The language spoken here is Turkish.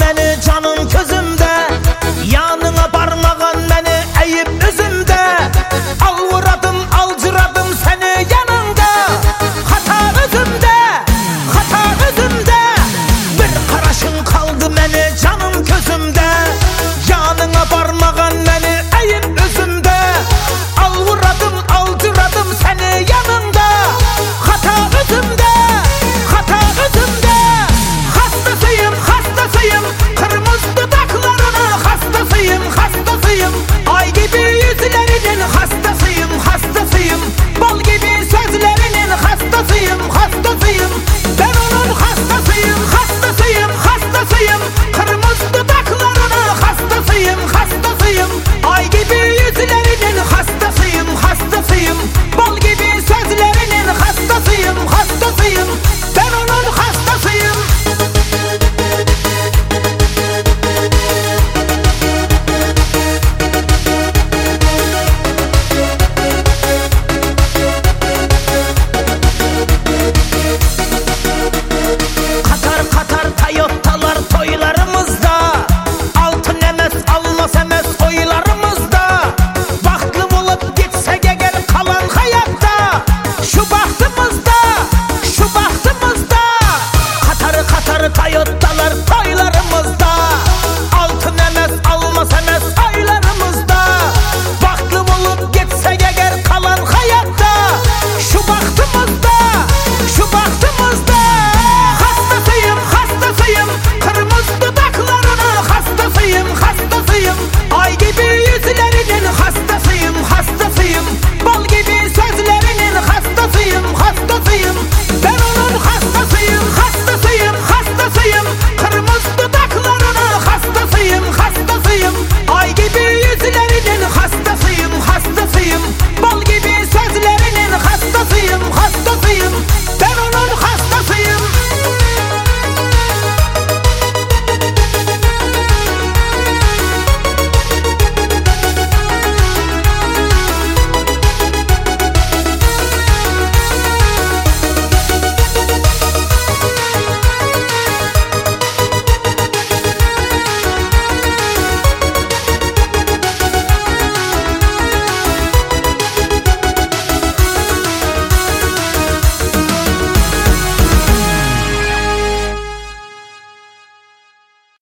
meni canım közümde, yanına parmağın meni eğip üzümde. Alvuradım alcıradım seni yanında, hata özümde, hata özümde. Bir karışın kaldı meni canım közümde, yanına parmağın meni eğip üzümde. Alvuradım alcıradım seni yanında, hata özümde, hata özümde. Hastasıyım hastasıyım, kırmızı dudaklarının hastasıyım hastasıyım. Ay gibi yüzlerinin hastasıyım hastasıyım. Bal gibi sözlerinin hastasıyım hastasıyım. Ben onun hastasıyım hastasıyım hastasıyım. Kırmızı dudaklarının hastasıyım hastasıyım. Ay gibi yüzlerinin hastasıyım hastasıyım. Bal gibi sözlerinin hastasıyım hastasıyım. Ben onun hastasıyım. Katar katar Toyota'lar toylarımızda, altın emez almaz emez oylarımızda. Baktlı bulup gitsek eğer kalan hayatta, şu bahtımızda, şu bahtımızda. Katar katar Toyota'lar toylarımızda.